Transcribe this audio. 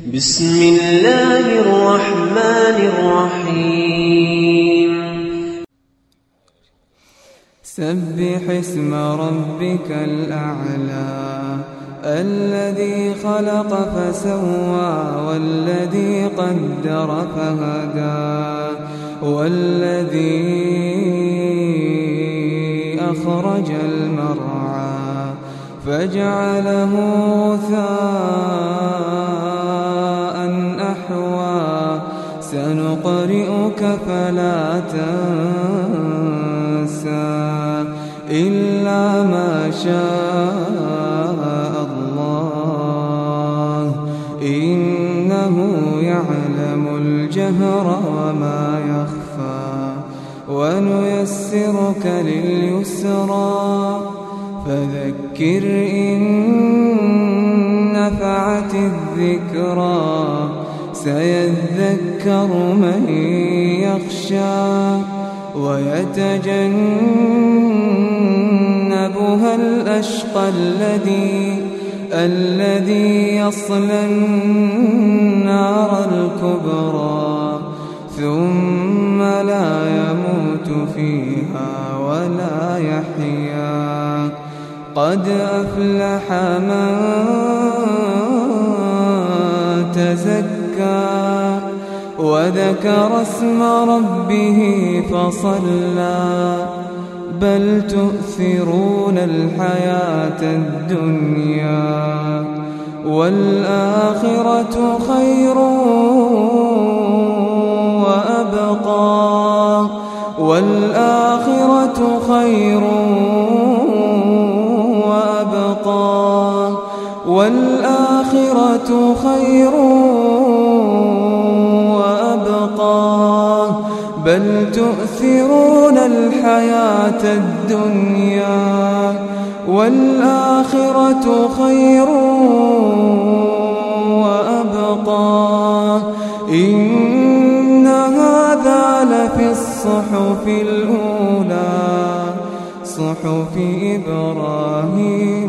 بسم الله الرحمن الرحيم سبح اسم ربك الأعلى الذي خلق فسوى والذي قدر فهدى والذي أخرج المرعى فجعله غثاء أحوى سنقرئك فلا تنسى إلا ما شاء الله إنه يعلم الجهر وما يخفى ونيسرك لليسرى فذكر إن نفعت الذكرى سيذكر من يخشى ويتجنبها الأشقى الذي يصلى النار الكبرى ثم لا يموت فيها ولا يحيا قد أفلح من تزكى وذكر اسم ربه فصلى بل تؤثرون الحياة الدنيا والآخرة خير وأبقى والآخرة خير وأبقى والآخرة خير وأبقى بل تؤثرون الحياة الدنيا والآخرة خير وأبقى إن هذا لفي الصحف الأولى صحف إبراهيم